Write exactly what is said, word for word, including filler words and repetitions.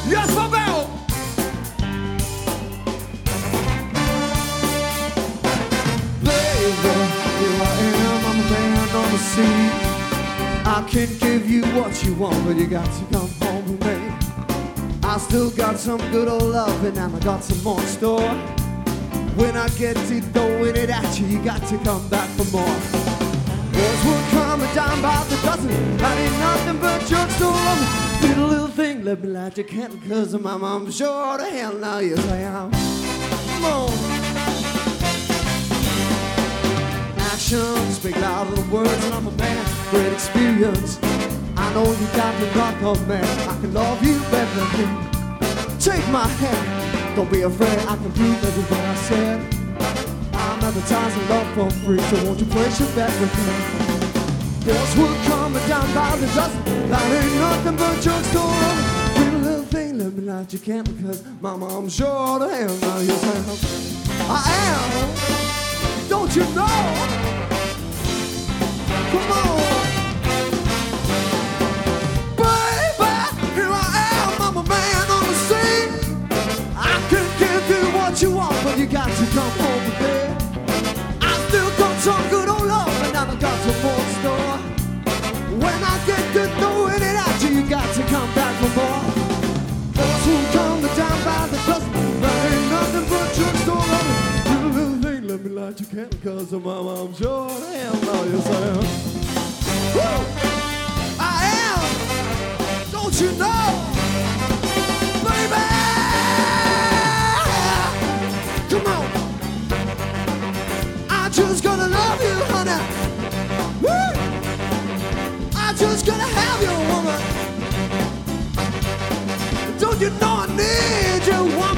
Yes, my bell. Baby, here I am, I'm a man on the scene. I can give you what you want, but you got to come home with me. I still got some good old love, and I got some more in store. When I get to throwing it at you, you got to come back for more. Girls will come down by the dozen, I ain't nothing but drugstore loving. Little little thing, let me light your candle, cause my mom's sure to hell now, yes I am. Come on. Actions speak louder than words, and I'm a man, great experience. I know you got me rock on, man. I can love you better than you. Take my hand, don't be afraid. I can prove everything I said. I'm advertising love for free, so won't you place your bet with me? Girls will come down by the dozen, that ain't nothing but drugstore loving. Little little thing, let me light your candle, cause mama, I'm sure to hell now, yes I am. I am, don't you know? Come on. You want, but you got to come home with me. I still got some good old love, and I got some more in store. When I get good throwing it at you, you got to come back for more. Those who come down by the dozen, that ain't nothing but drugstore loving. Little little thing, let me light your candle, cause I'm, I'm sure I am. Now yes I am. Woo! I am. Don't you know, baby? Just gonna love you, honey. Woo! I just gonna have you, woman. Don't you know I need you, woman?